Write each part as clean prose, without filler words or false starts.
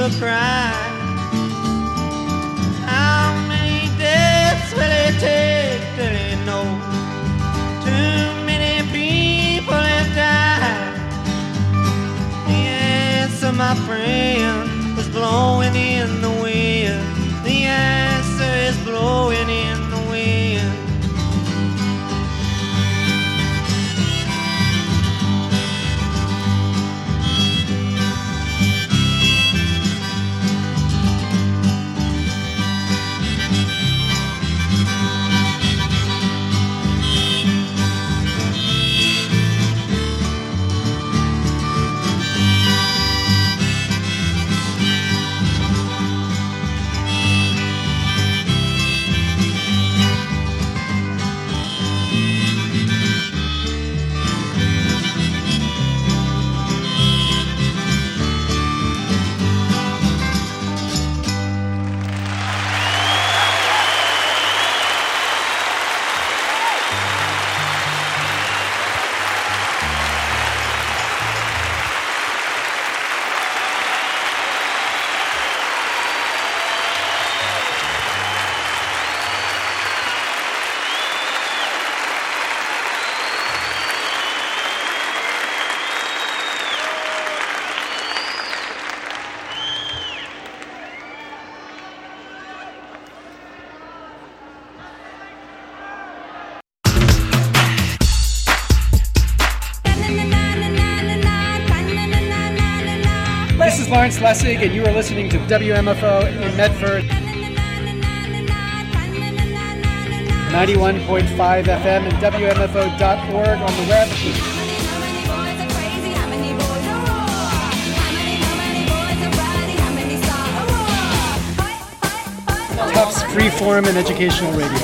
people cry. How many deaths will it take till they know? Too many people have died. The answer, my friend, is blowing in the wind. The answer is blowing in the wind. This is Lawrence Lessig, and you are listening to WMFO in Medford. 91.5 FM and WMFO.org on the web. Tufts Freeform and Educational Radio.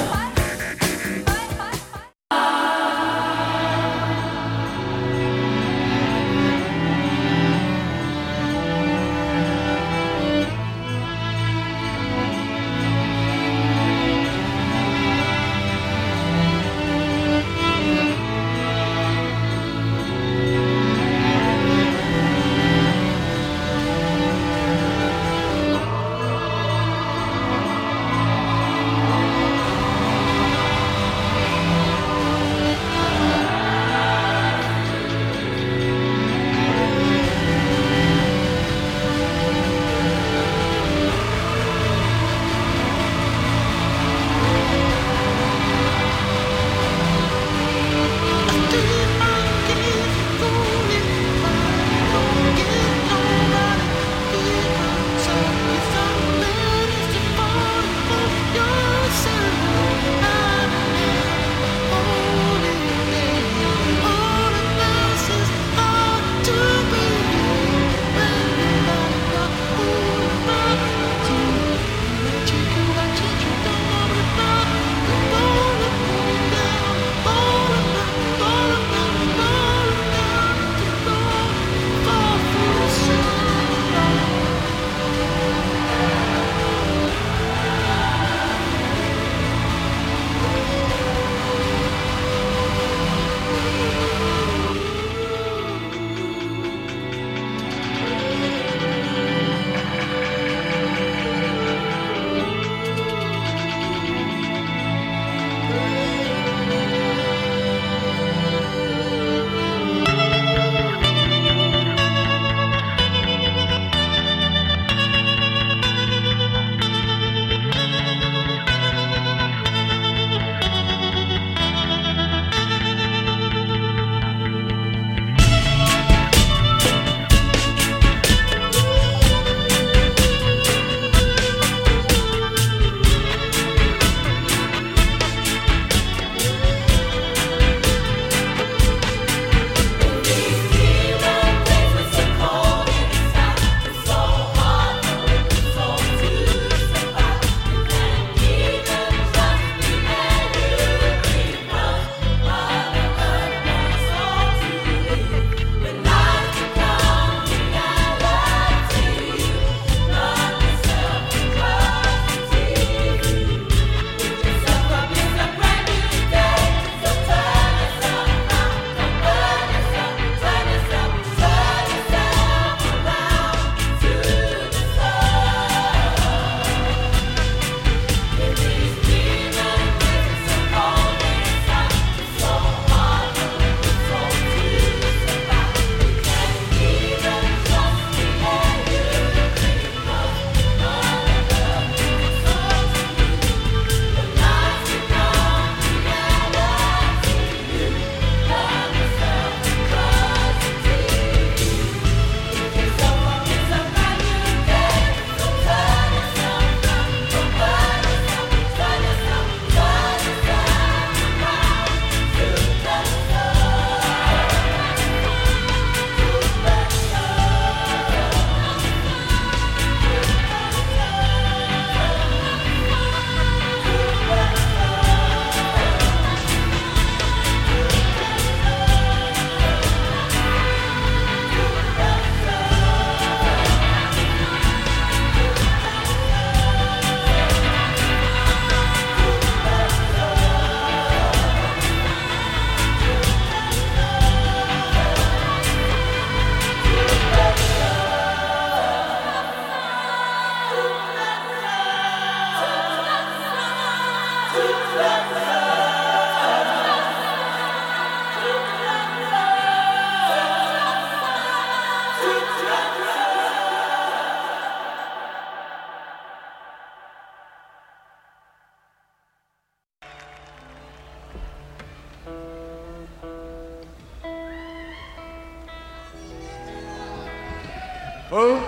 Who?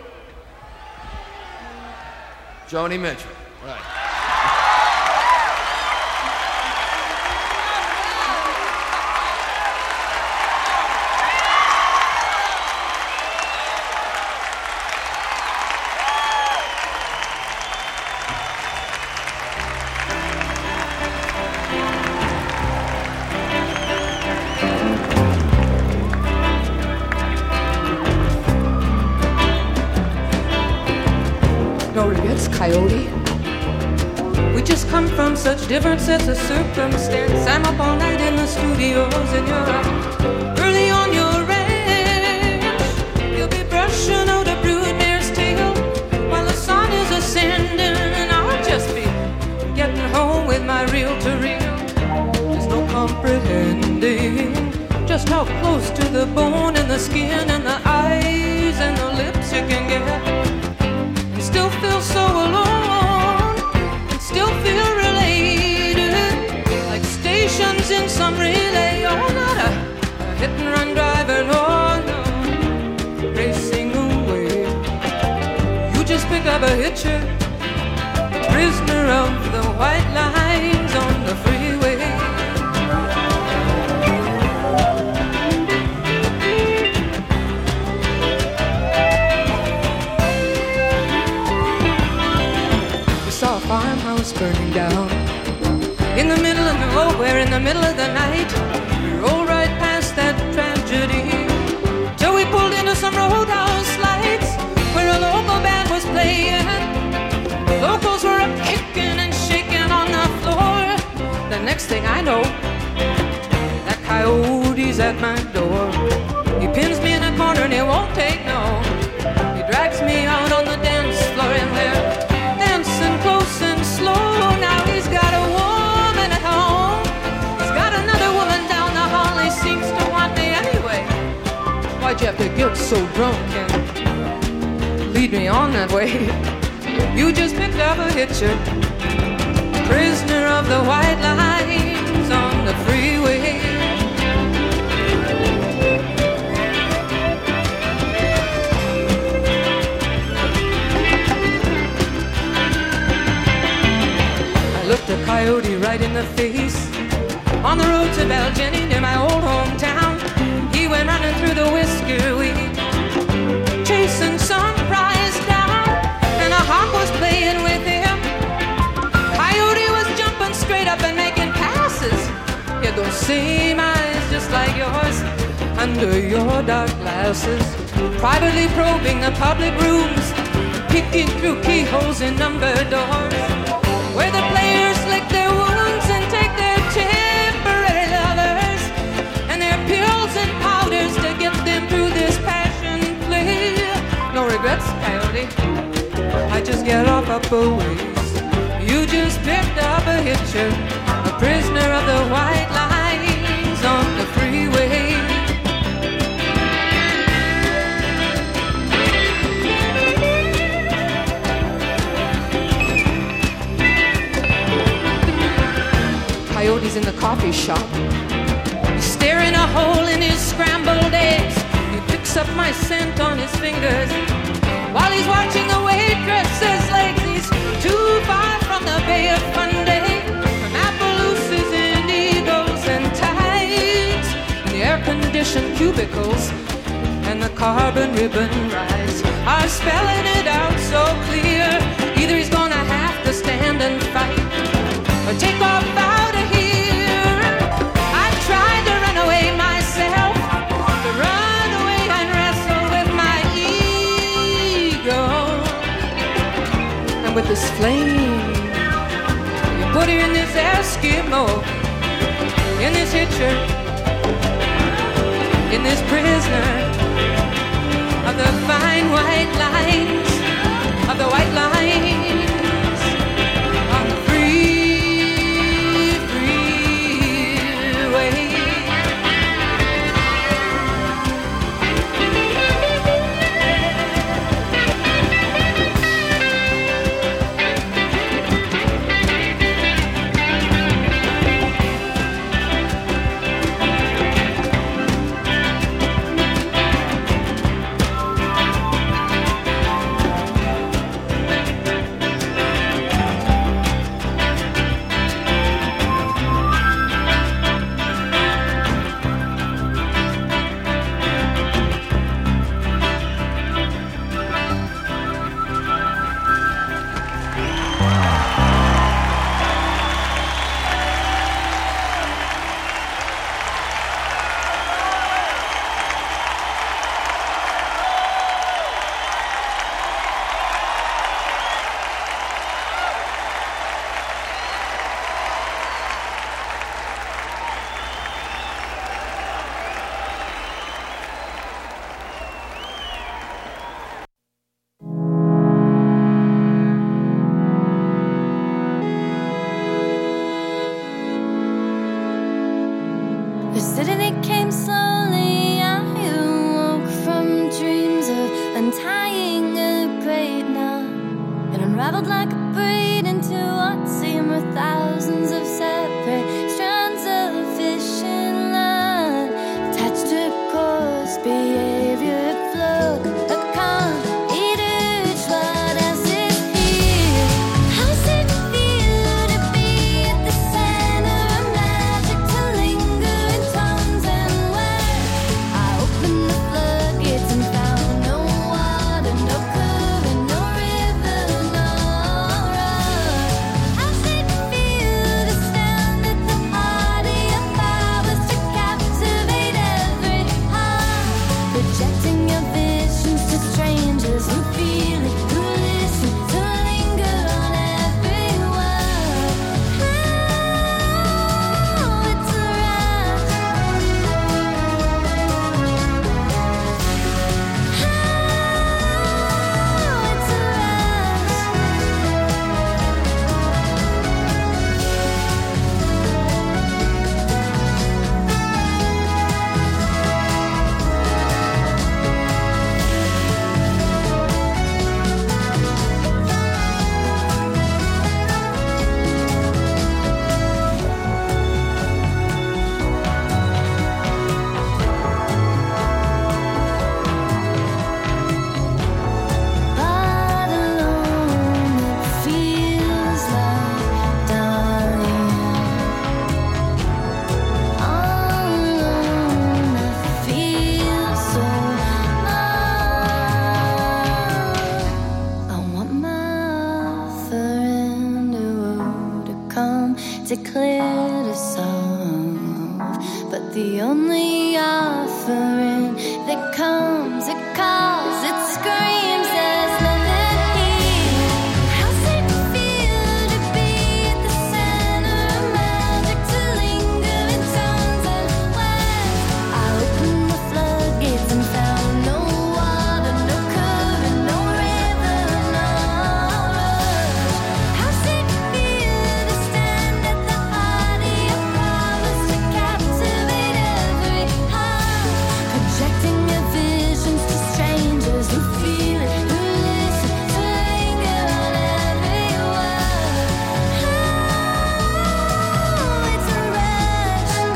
Joni Mitchell. Right. No regrets, Coyote. We just come from such different sets of circumstance. I'm up all night in the studios and you're up early on your ranch. You'll be brushing out a broodmare's tail while the sun is ascending, and I'll just be getting home with my reel-to-reel. There's no comprehending just how close to the bone and the skin and the eyes and the lips you can get. Still feel so alone, and still feel related, like stations in some relay. Oh, not a hit-and-run driver, no, no, racing away. You just pick up a hitcher, prisoner of the white lines on the freeway. Farmhouse burning down in the middle of nowhere, in the middle of the night. We rolled right past that tragedy till we pulled into some roadhouse lights where a local band was playing. The locals were up kicking and shaking on the floor. The next thing I know, that coyote's at my door. He pins me in a corner and he won't take no. He drags me out on the dance floor and there, close and slow. Now he's got a woman at home. He's got another woman down the hall. He seems to want me anyway. Why'd you have to get so drunk and lead me on that way? You just picked up a hitcher, prisoner of the white lines on the freeway. Looked a coyote right in the face on the road to Belgeny near my old hometown. He went running through the whisker weed, chasing some prize down, and a hawk was playing with him. Coyote was jumping straight up and making passes. He had those same eyes just like yours under your dark glasses, privately probing the public rooms, peeking through keyholes in numbered doors, where the players lick their wounds and take their temporary lovers and their pills and powders to get them through this passion play. No regrets, Coyote, I just get off up a ways. You just picked up a hitcher, a prisoner of the white lines on the freeway. Coyote's in the coffee shop. He's staring a hole in his scrambled eggs. He picks up my scent on his fingers while he's watching the waitress's legs. He's too far from the Bay of Fundy, from Appaloosas and Eagles and Tides, and the air-conditioned cubicles and the carbon ribbon rides are spelling it out so clear. Either he's gonna have to stand and fight or take off out of here. I tried to run away myself, to run away and wrestle with my ego. And with this flame, you put her in this Eskimo, in this hitcher, in this prisoner of the fine white lines, of the white lines. unraveled like a braid into what seemed were thousands of separate strands of fishing line, attached to course behavior flow. A calm each what else is here. How's it feel to be at the center of magic, to linger in tones and words? I opened the floodgates and found no water, no current, no river, no road. How's it feel to stand at the heart of your powers, to captivate every heart, projecting your visions to strangers who feel it, who listen, to linger on every word. Oh, it's a rush. Oh, it's a but alone it feels like dying. All alone I feel so numb. I want my offering to come to clear the solve, but the only offering that comes, it calls, it screams, there's nothing here. How's it feel to be at the center of magic, to linger in tones and words? I opened the floodgates and found no water, no current, no river, no road. How's it feel to stand at the heart of your powers, to captivate every heart, projecting your visions to strangers who feel it, who listen, to linger on every word. Oh, it's a rush. Oh,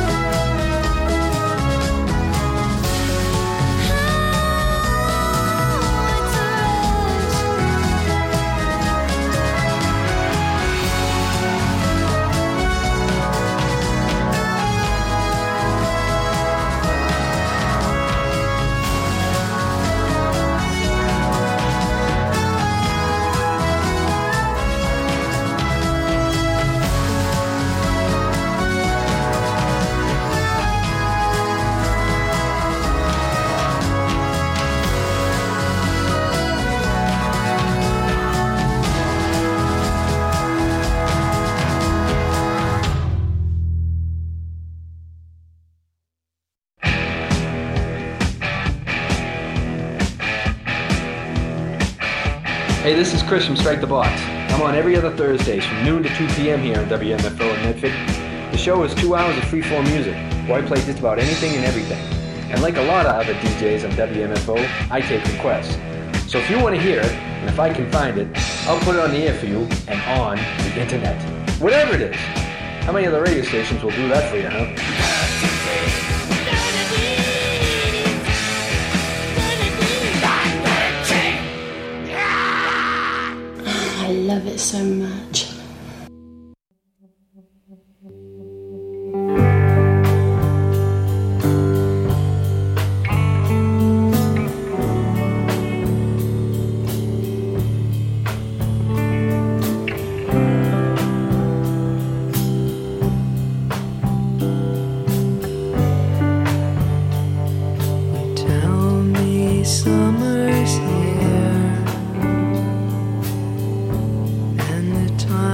it's a Hey, this is Chris from Strike the Box. I'm on every other Thursdays from noon to 2 p.m. here on WMFO in Medford. The show is 2 hours of freeform music, where I play just about anything and everything. And like a lot of other DJs on WMFO, I take requests. So if you want to hear it, and if I can find it, I'll put it on the air for you and on the internet. Whatever it is. How many other radio stations will do that for you, huh? I love it so much. Tell me summer's here, and the time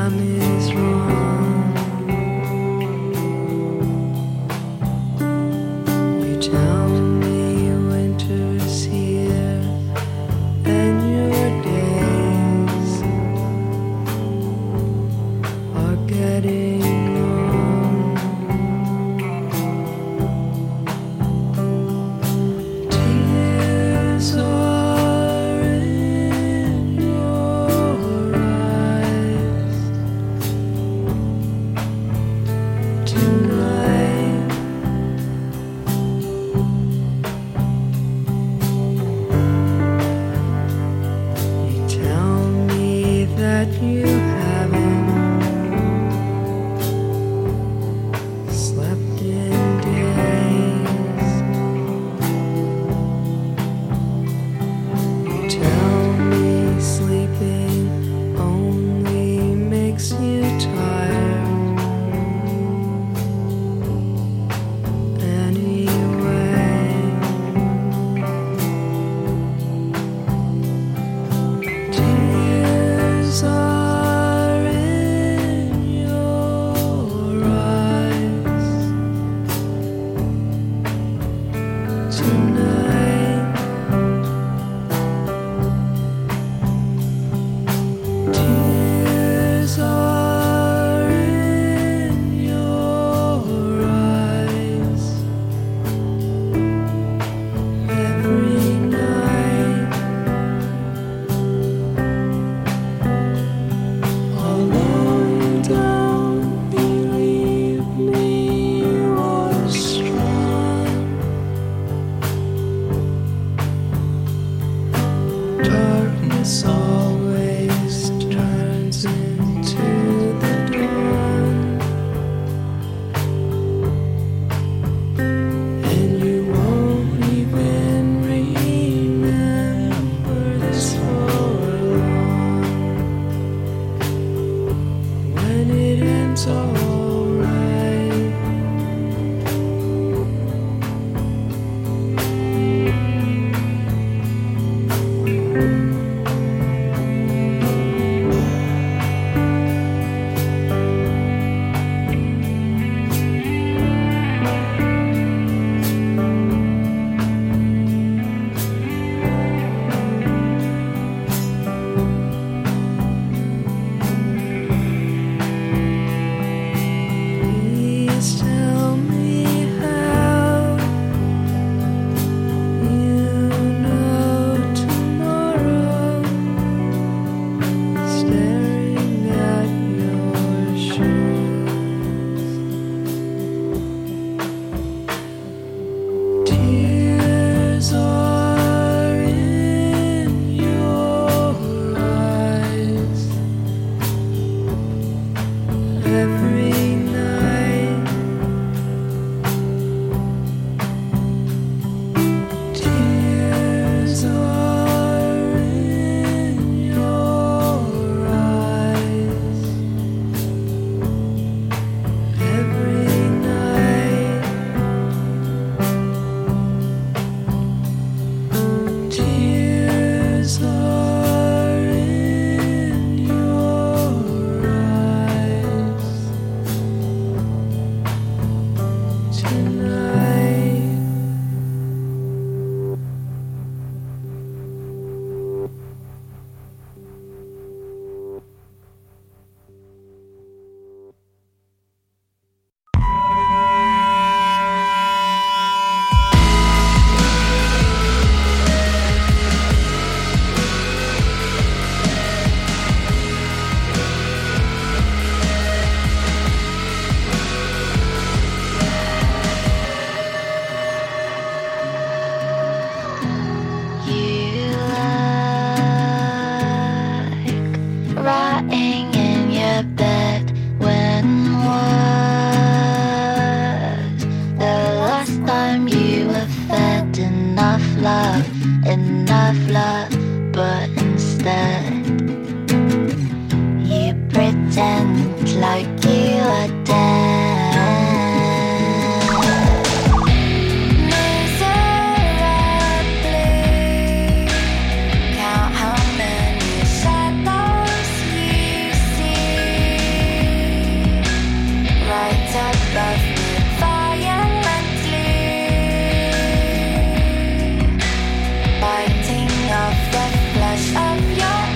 Biting off the flesh of your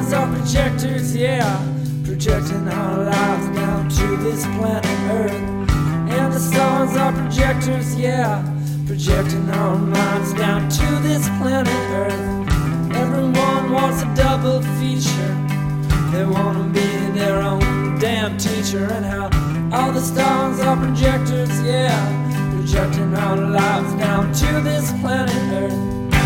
stars are projectors, yeah, projecting our lives down to this planet Earth. And the stars are projectors, yeah, projecting our minds down to this planet Earth. Everyone wants a double feature. They want to be their own damn teacher. And how all the stars are projectors, yeah, projecting our lives down to this planet Earth.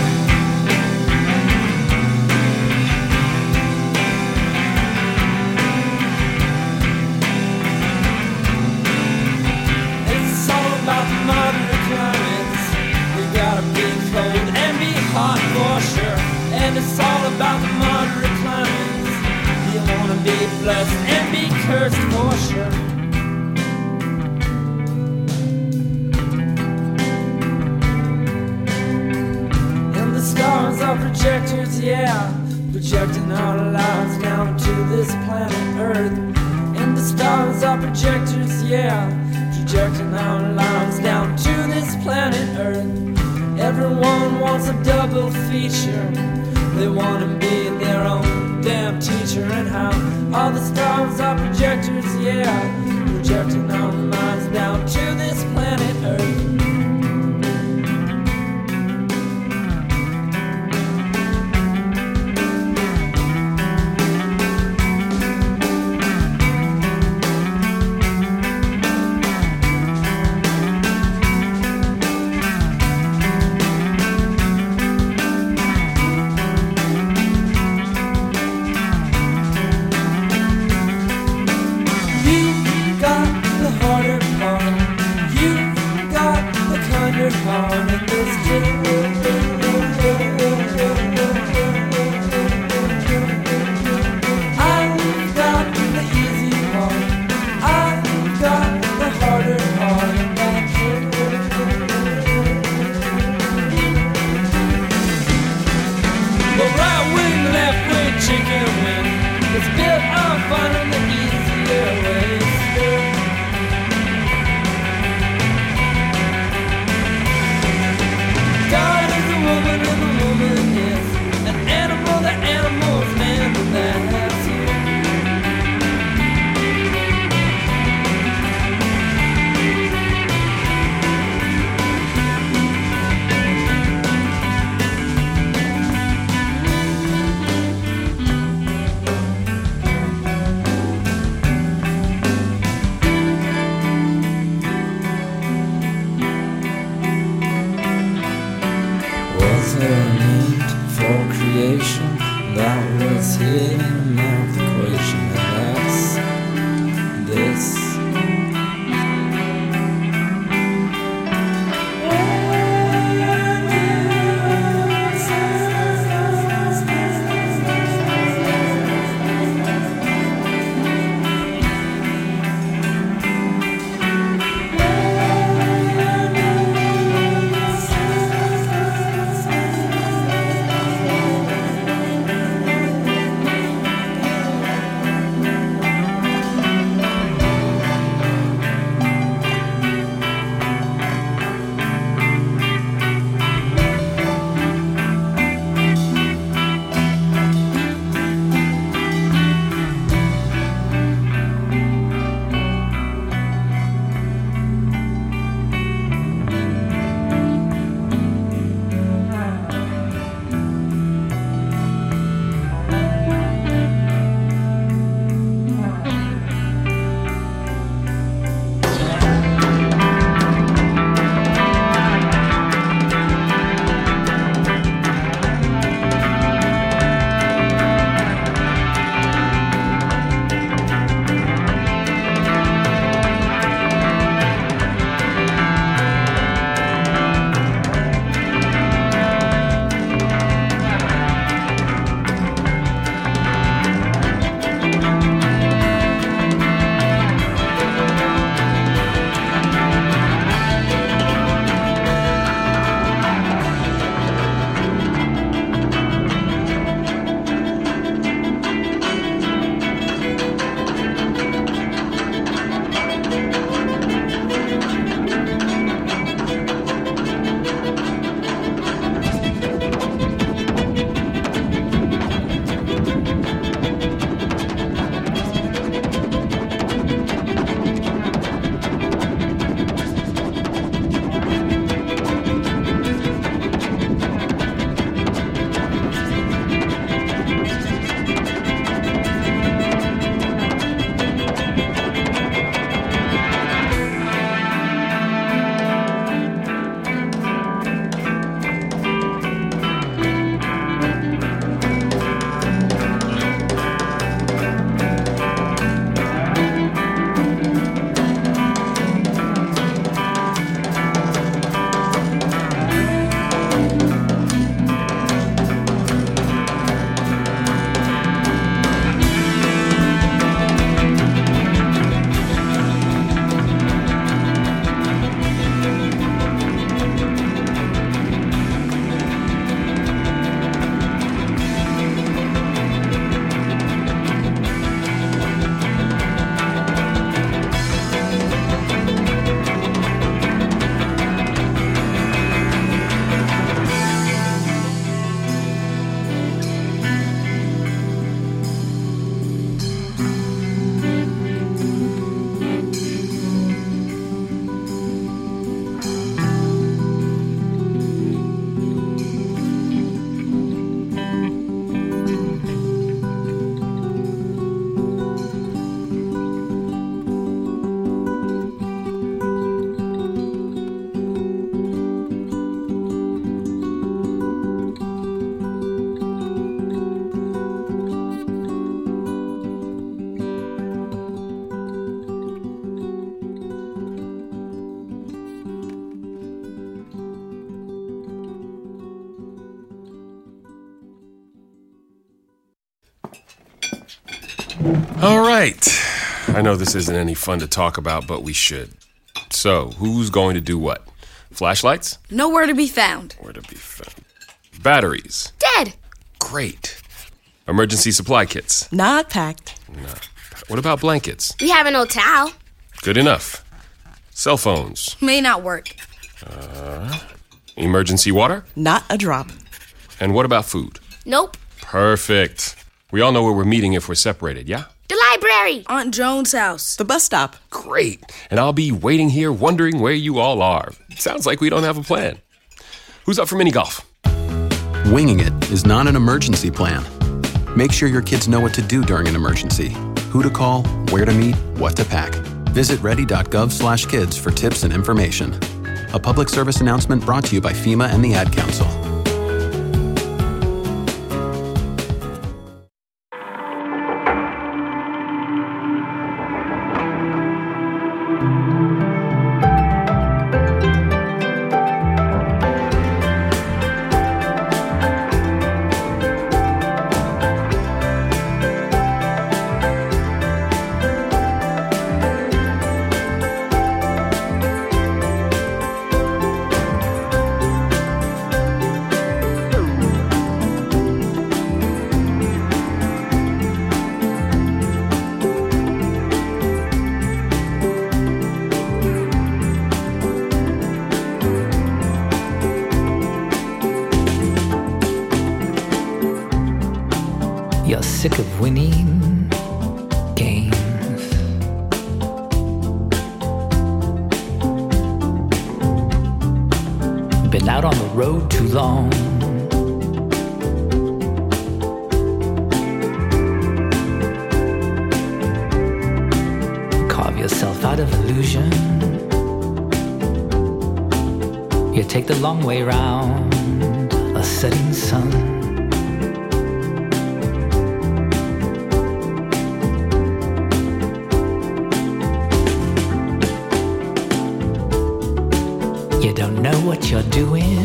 It's all about the moderate climates. We gotta be cold and be hot for sure. And it's all about the moderate climates. You wanna be blessed and be cursed for sure. And the stars are projectors, yeah, projecting our lives down to this planet Earth. And the stars are projectors, yeah, projecting our lives down to this planet Earth. Everyone wants a double feature. They want to be their own damn teacher. And how all the stars are projectors, yeah, projecting our minds down to this planet Earth. All right. I know this isn't any fun to talk about, but we should. So, who's going to do what? Flashlights? Nowhere to be found. Where to be found? Batteries? Dead. Great. Emergency supply kits? Not packed. No. What about blankets? We have an old towel. Good enough. Cell phones? May not work. Emergency water? Not a drop. And what about food? Nope. Perfect. We all know where we're meeting if we're separated, yeah? The library. Aunt Joan's house. The bus stop. Great. And I'll be waiting here wondering where you all are. Sounds like we don't have a plan. Who's up for mini golf? Winging it is not an emergency plan. Make sure your kids know what to do during an emergency. Who to call, where to meet, what to pack. Visit ready.gov/kids for tips and information. A public service announcement brought to you by FEMA and the Ad Council. You're sick of winning games. Been out on the road too long. Carve yourself out of illusion. You take the long way round a setting sun. You don't know what you're doing.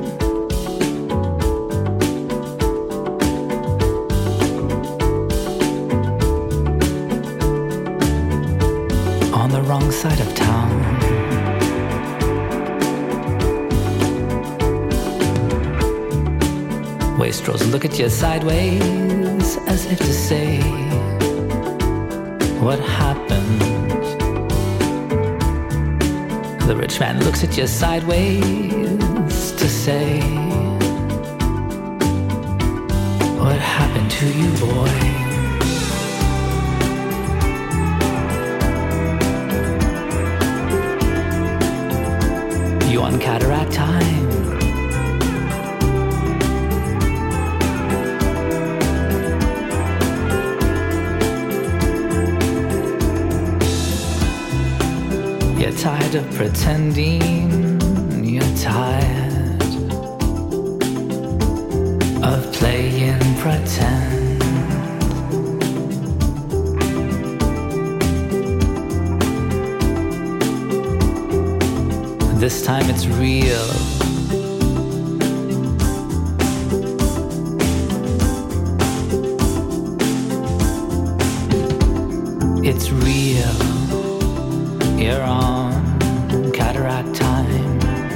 On the wrong side of town. Wastrels look at you sideways as if to say, what happened? The rich man looks at you sideways to say, what happened to you, boy? You on cataract time. You're tired of pretending, you're tired of playing pretend. This time it's real. It's real. You're on cataract time.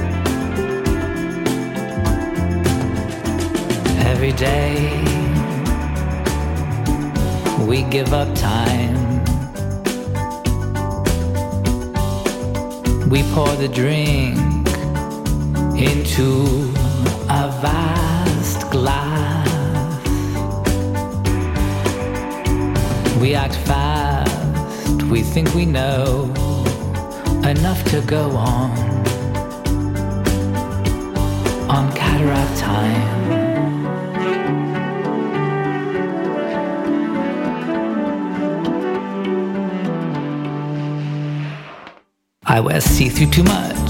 Every day we give up time. We pour the drink into a vast glass. We act fast, we think we know enough to go on cataract time. I wear see-through too much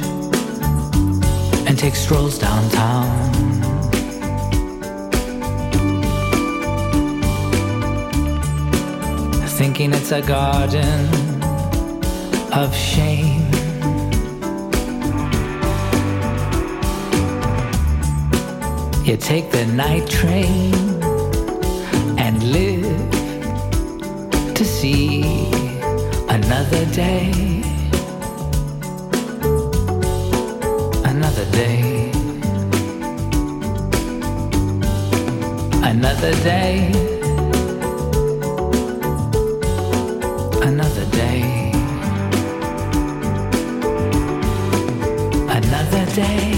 and take strolls downtown. Thinking it's a garden of shame. You take the night train and live see another day, another day, another day, another day, another day.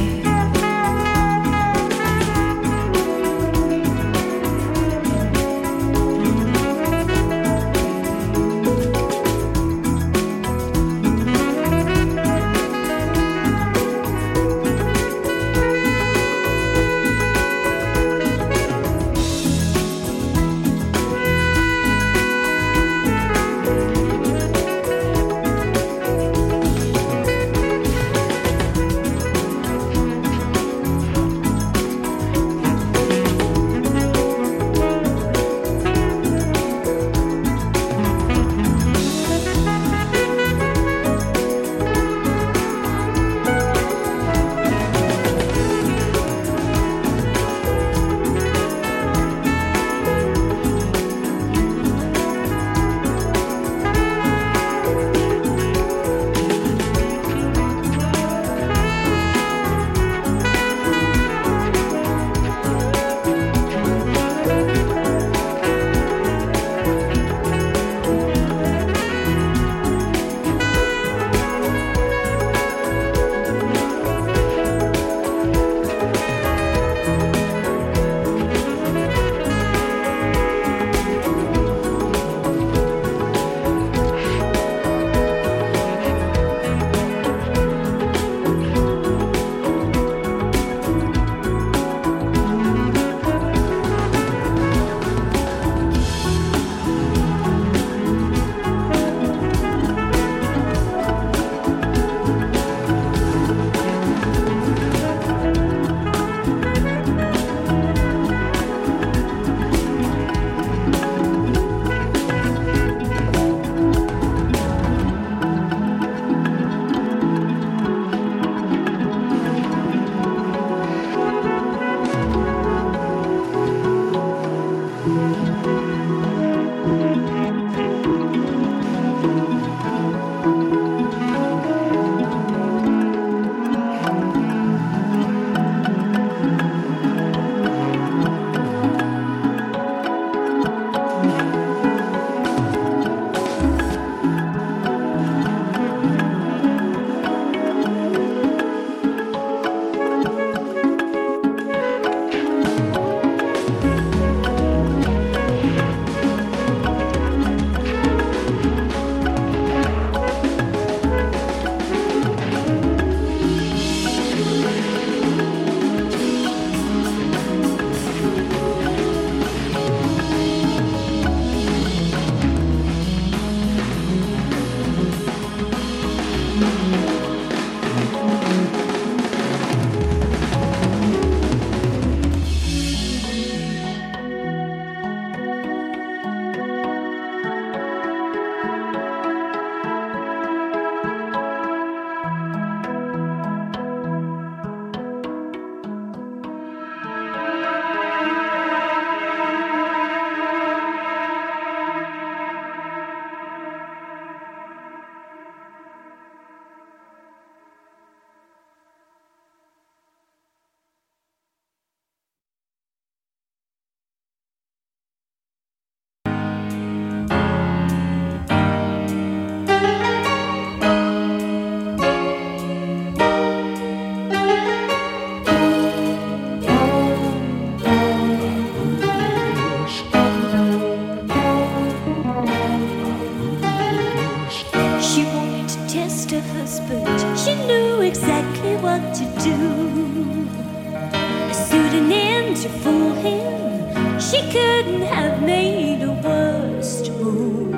to fool him. She couldn't have made a worse move.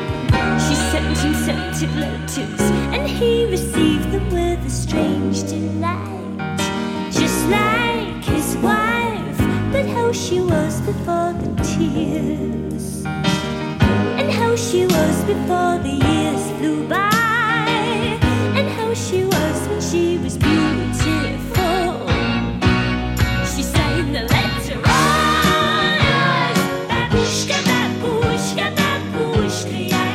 She sent him scented letters, and he received them with a strange delight. Just like his wife, but how she was before the tears, and how she was before the years flew by, and how she was when she was beautiful. She sang the letter on, babushka, babushka, babushka,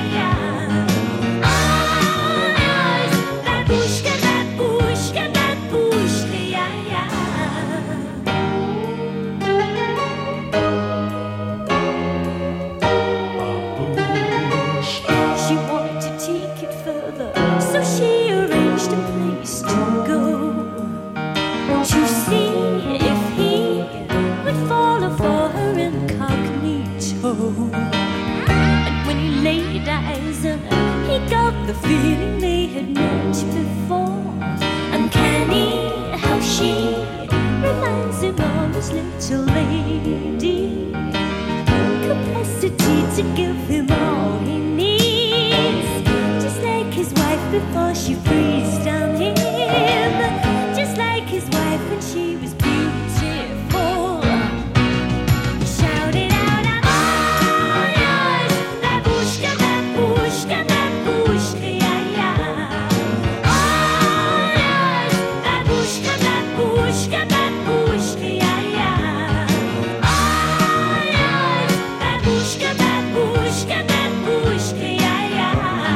the feeling they had met before. Uncanny how she reminds him of his little lady. Capacity to give him all he needs, just like his wife before she freezes down him, just like his wife when she was beautiful. He shouted out, I'm all yours, babushka, babushka, babushka, yeah, yeah. All yours, babushka, babushka, babushka, yeah, yeah. All yours, babushka, babushka, babushka, yeah, yeah.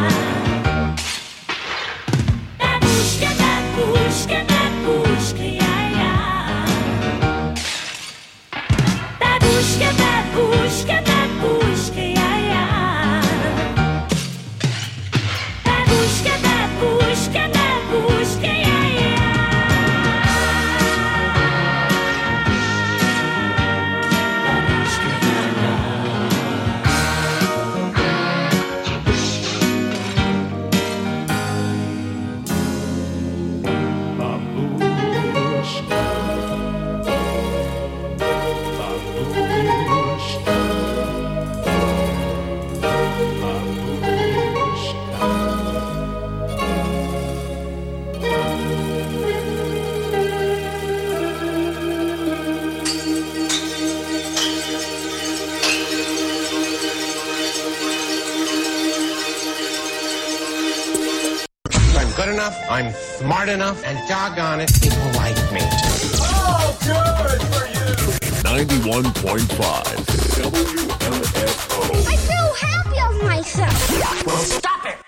Babushka, babushka, babushka, yeah, yeah. Babushka, babushka, babushka, yeah, yeah. Babushka, babushka, babushka, yeah, I'm good enough, I'm smart enough, and doggone it, people like me. Oh, good for you! 91.5 WMFO. I feel happy of myself. Well, stop it!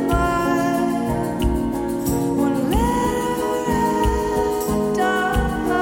Dark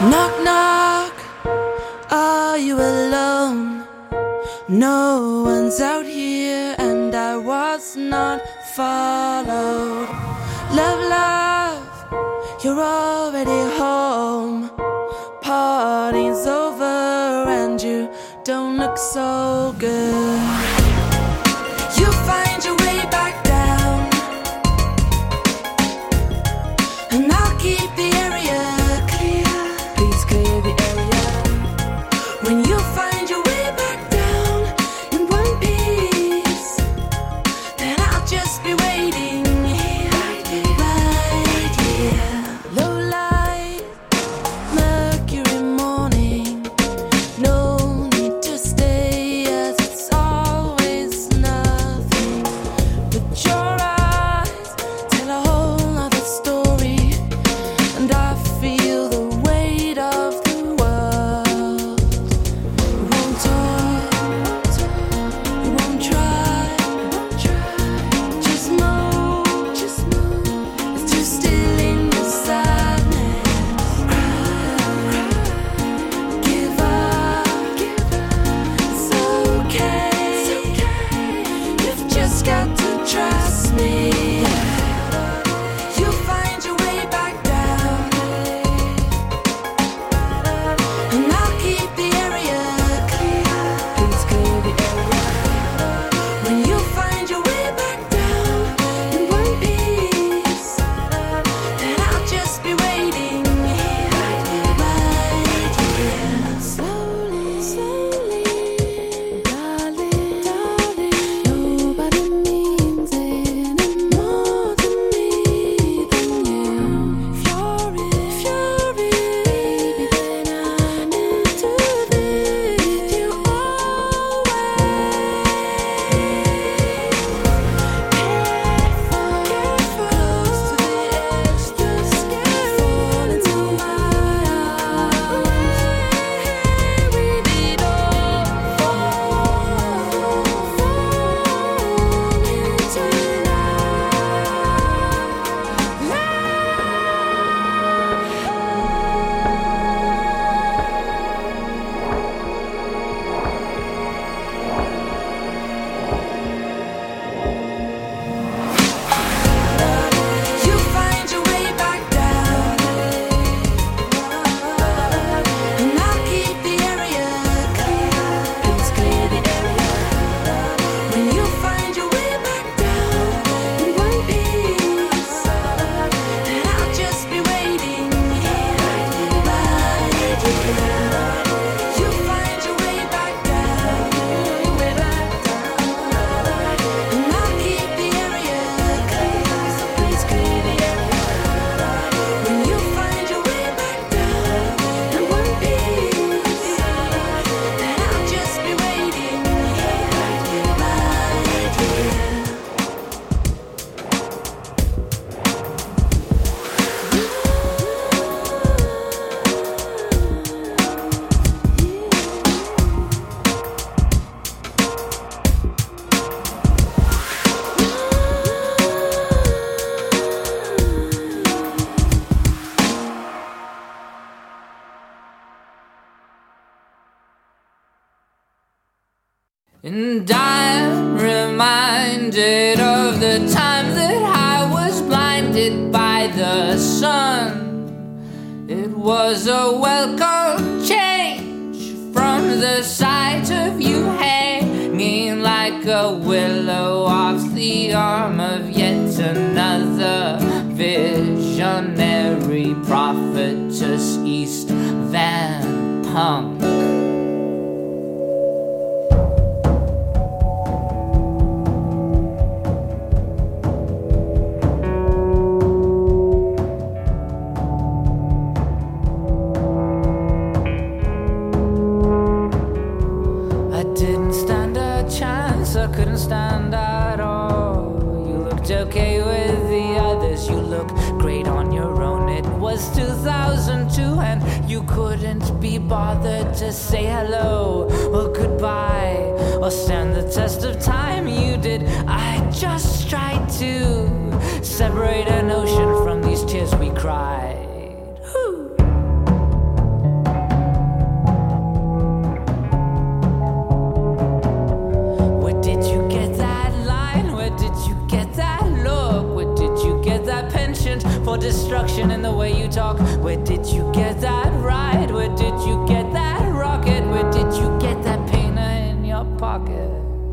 Knock, knock, are you alone? No one's out here and I was not followed. Love, love, you're already home. Party's over and you don't look so good. You find your way back down, and I'll keep the area clear. Please clear the area. When you find your way back down in one piece, then I'll just be waiting here, right here. Low light, Mercury morning. No need to stay as it's always nothing. But your eyes tell a whole other story, and I feel the weight of the world. You won't talk, you won't try, just move, it's too still in the sadness. Give up, it's okay, you've just got to trust me. You find your way back down, and I'll keep the area clear. Please clear the area. When you find your way back down in one piece, then I'll just be waiting here, right here. Slowly, slowly, darling, nobody means any more to me than you. If you're it, baby, then I need to lead you always. Careful, close to the edge, just fall into my arms. We need all fall into You find your way back down, and I'll keep the area clear. Please clear the area. When you find your way back down in one piece, then I'll just be waiting here, right here. You find your way back down, and I'll keep the area clear. Please clear the area. When you find your way back down in one piece, then I'll just be waiting here, right here. And I'm reminded of the time that I was blinded by the sun. It was a welcome change from the sight of you hanging like a willow off the arm of yet another visionary prophetess, East Van Punk. I didn't stand a chance, I couldn't stand at all. You looked okay with the others, you look great on your own. It was 2002 and you couldn't be bothered to say hello or goodbye or stand the test of time. You did, I just tried to separate an ocean from these tears we cried. Whew. the way you talk. Where did you get that ride? Where did you get that rocket? Where did you get that painter in your pocket?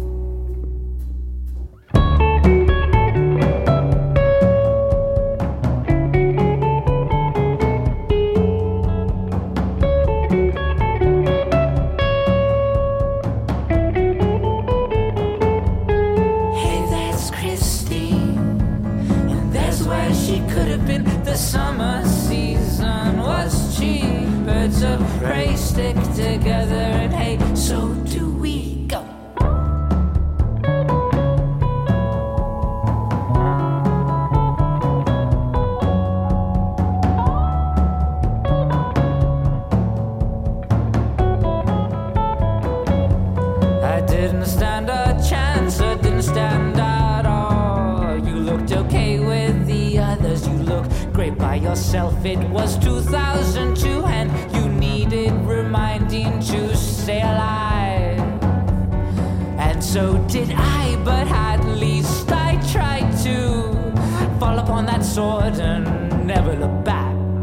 Summer season was cheap. Birds of prey stick together, and hey, so do we. Go. I didn't stand a chance, I didn't stand at all. You looked okay with the others, you looked great by yourself. It was 2002 and you needed reminding to stay alive. And so did I, but at least I tried to fall upon that sword and never look back.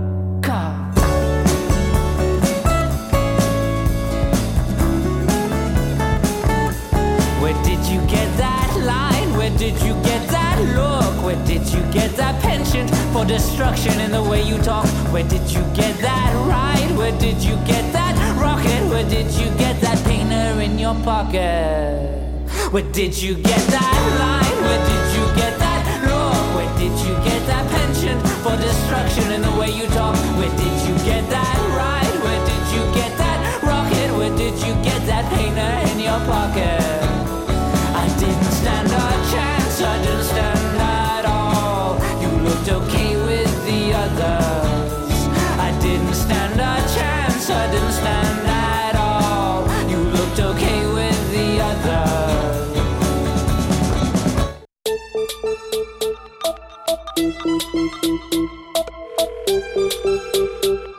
Where did you get that line? Where did you get that look? Where did you get that penchant for destruction in the way you talk? Where did you get that ride? Where did you get that rocket? Where did you get that painter in your pocket? Where did you get that line? Where did you get that look? Where did you get that penchant for destruction in the way you talk? Where did you get that ride? Where did you get that rocket? Where did you get that painter in your pocket? I didn't stand a chance, I didn't stand at all. You looked okay with the others. I didn't stand a chance, I didn't stand at all. You looked okay with the others.